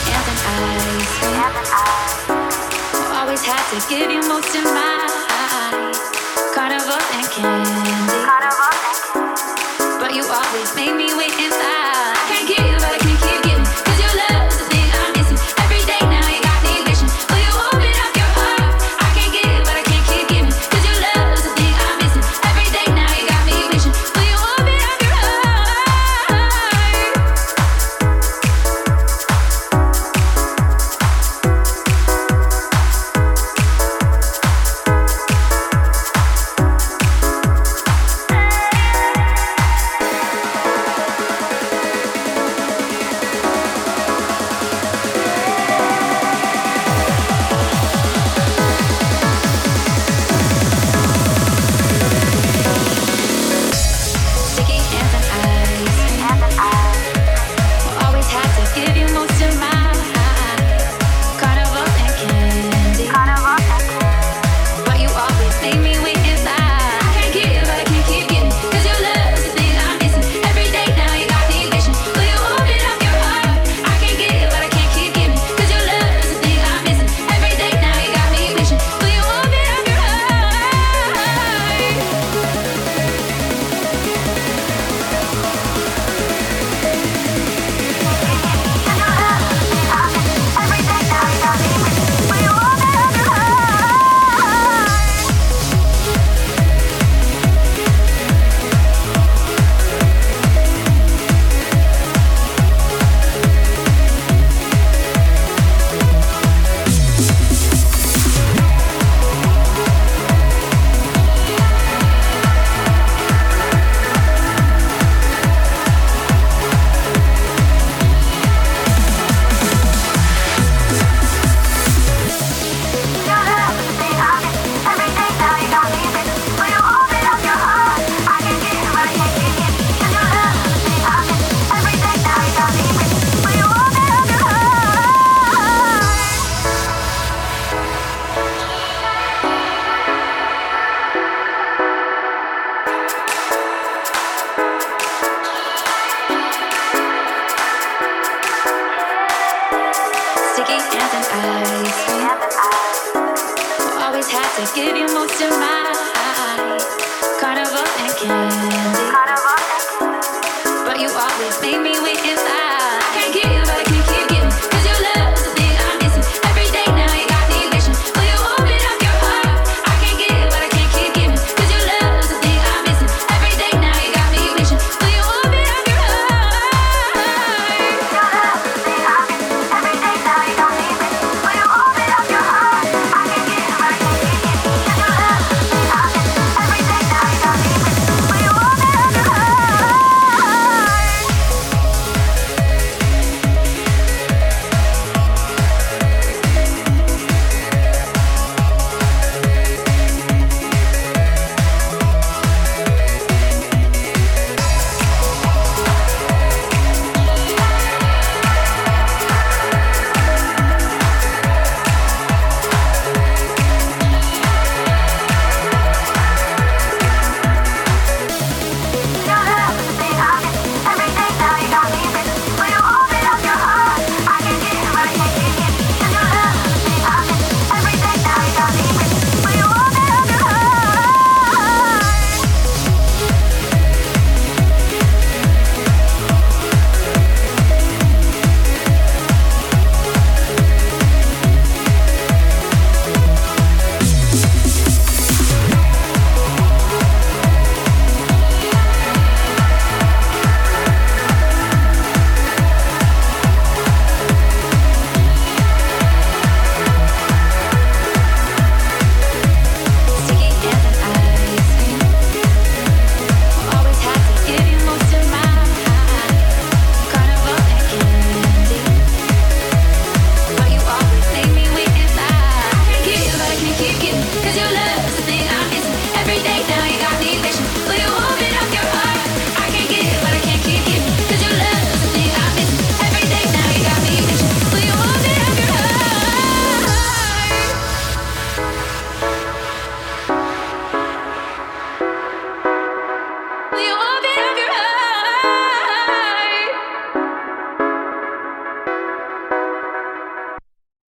hands and eyes. Always had to give you most of my carnival and candy, but you always made me wait in line. I can't give, but I can't keep giving, 'cause your love is the thing I'm missing. Every day now you got me wishing, will you open up your heart? I can't give, but I can't keep giving, 'cause your love is the thing I'm missing. Every day now you got me wishing, will you open up your heart? Always had to give you most of my carnival and candy.